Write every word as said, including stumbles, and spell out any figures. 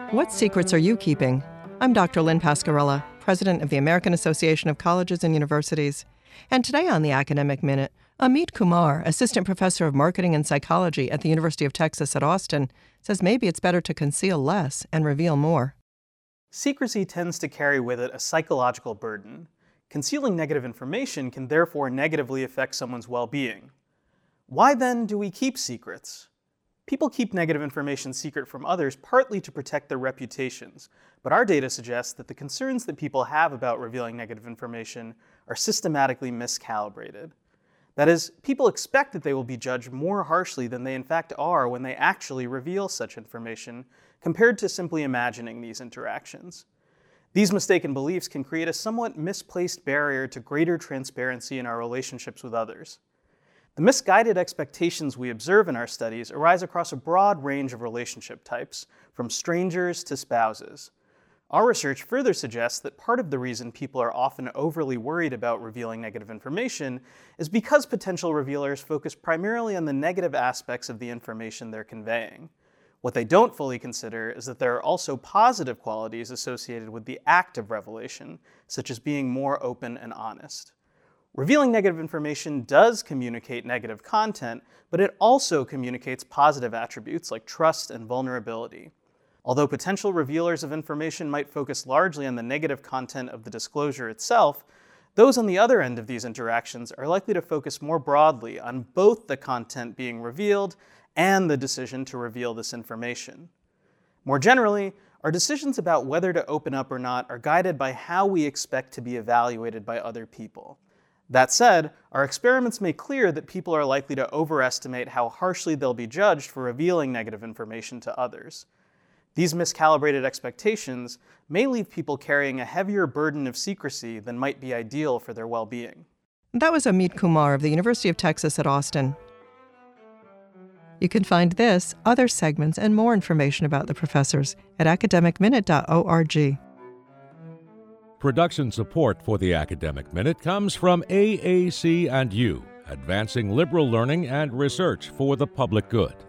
What secrets are you keeping? I'm Doctor Lynn Pascarella, president of the American Association of Colleges and Universities. And today on the Academic Minute, Amit Kumar, assistant professor of marketing and psychology at the University of Texas at Austin, says maybe it's better to conceal less and reveal more. Secrecy tends to carry with it a psychological burden. Concealing negative information can therefore negatively affect someone's well-being. Why then do we keep secrets? People keep negative information secret from others partly to protect their reputations, but our data suggests that the concerns that people have about revealing negative information are systematically miscalibrated. That is, people expect that they will be judged more harshly than they in fact are when they actually reveal such information, compared to simply imagining these interactions. These mistaken beliefs can create a somewhat misplaced barrier to greater transparency in our relationships with others. The misguided expectations we observe in our studies arise across a broad range of relationship types, from strangers to spouses. Our research further suggests that part of the reason people are often overly worried about revealing negative information is because potential revealers focus primarily on the negative aspects of the information they're conveying. What they don't fully consider is that there are also positive qualities associated with the act of revelation, such as being more open and honest. Revealing negative information does communicate negative content, but it also communicates positive attributes like trust and vulnerability. Although potential revealers of information might focus largely on the negative content of the disclosure itself, those on the other end of these interactions are likely to focus more broadly on both the content being revealed and the decision to reveal this information. More generally, our decisions about whether to open up or not are guided by how we expect to be evaluated by other people. That said, our experiments make clear that people are likely to overestimate how harshly they'll be judged for revealing negative information to others. These miscalibrated expectations may leave people carrying a heavier burden of secrecy than might be ideal for their well-being. That was Amit Kumar of the University of Texas at Austin. You can find this, other segments, and more information about the professors at academic minute dot org. Production support for the Academic Minute comes from A A C and U, advancing liberal learning and research for the public good.